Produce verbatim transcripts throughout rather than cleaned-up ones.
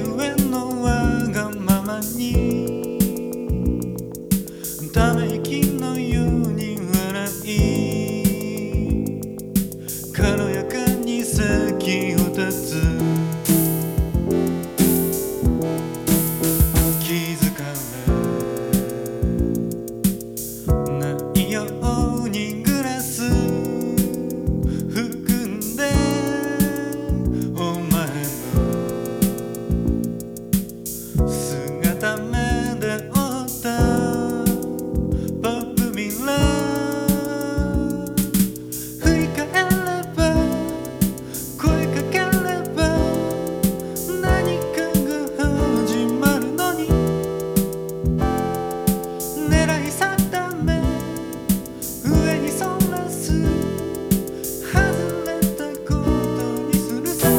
えのわがままにため息のように笑い軽やかに席を立つ気づかれないようにグラス含んでお前の姿目で追ったポップミラー振り返れば声かければ何かが始まるのに狙い定め上にそらす外れたことにするさ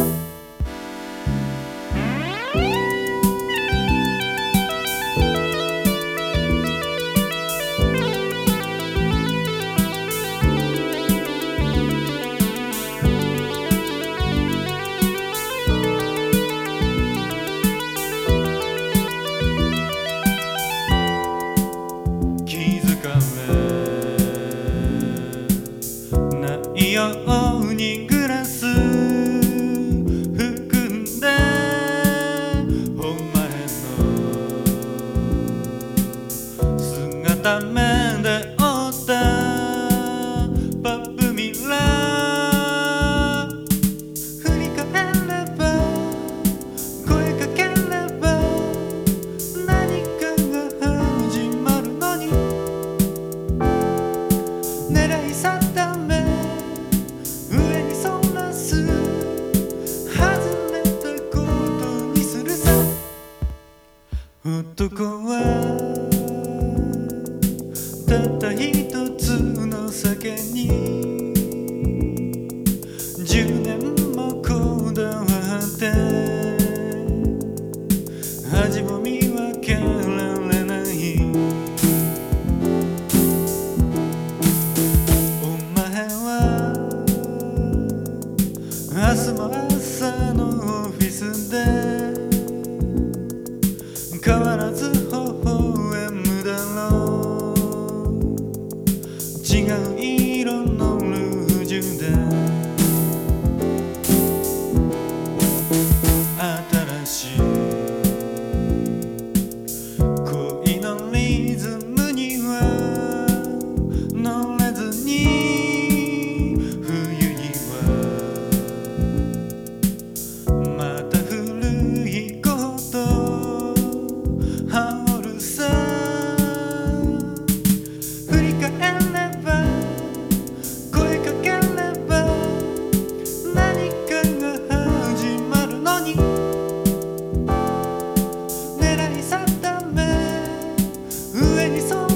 気づかれないようにグラス含んでお前の姿目で追ったポップミラー振り返れば声かければ何かが始まるのに狙い定め上にそらす外れたことにするさ男はたった一つの酒に十年もこだわって味も見分けられないお前は明日も朝のオフィスで変わらず微笑むだろう違う色のルージュで新しい恋のリズムには乗れずに冬にはまた古いこと羽織るさ振り返れば声かければ何かが始まるのに狙い定め上にそ